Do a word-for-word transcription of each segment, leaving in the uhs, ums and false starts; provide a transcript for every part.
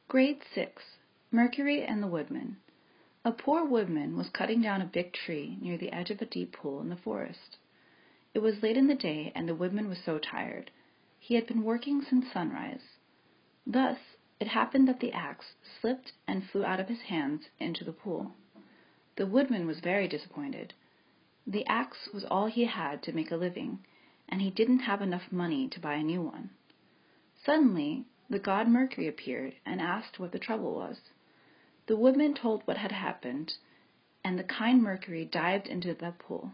Grade six. Mercury and the Woodman. A poor woodman was cutting down a big tree near the edge of a deep pool in the forest. It was late in the day, and the woodman was so tired. He had been working since sunrise. Thus, it happened that the axe slipped and flew out of his hands into the pool. The woodman was very disappointed. The axe was all he had to make a living, and he didn't have enough money to buy a new one. Suddenly, the god Mercury appeared and asked what the trouble was. The woodman told what had happened, and the kind Mercury dived into the pool.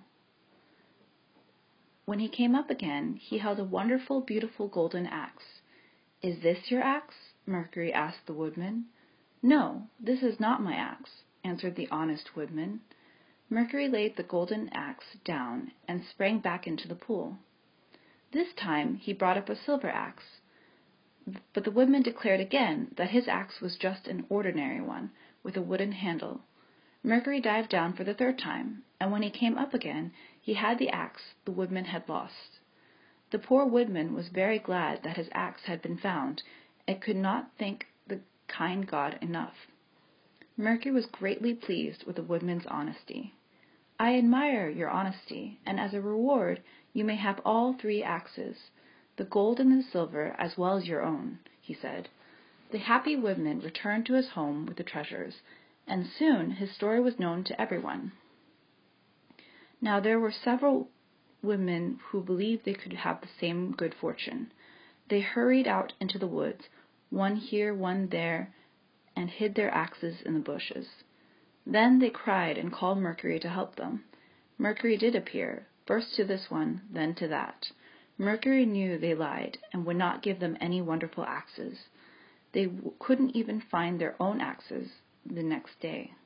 When he came up again, he held a wonderful, beautiful golden axe. "Is this your axe?" Mercury asked the woodman. "No, this is not my axe," answered the honest woodman. Mercury laid the golden axe down and sprang back into the pool. This time he brought up a silver axe, but the woodman declared again that his axe was just an ordinary one, with a wooden handle. Mercury dived down for the third time, and when he came up again, he had the axe the woodman had lost. The poor woodman was very glad that his axe had been found, and could not thank the kind god enough. Mercury was greatly pleased with the woodman's honesty. "I admire your honesty, and as a reward you may have all three axes, the gold and the silver as well as your own," he said. The happy woodman returned to his home with the treasures, and soon his story was known to everyone. Now there were several women who believed they could have the same good fortune. They hurried out into the woods, one here, one there, and hid their axes in the bushes. Then they cried and called Mercury to help them. Mercury did appear, first to this one, then to that. Mercury knew they lied and would not give them any wonderful axes. They w- couldn't even find their own axes the next day.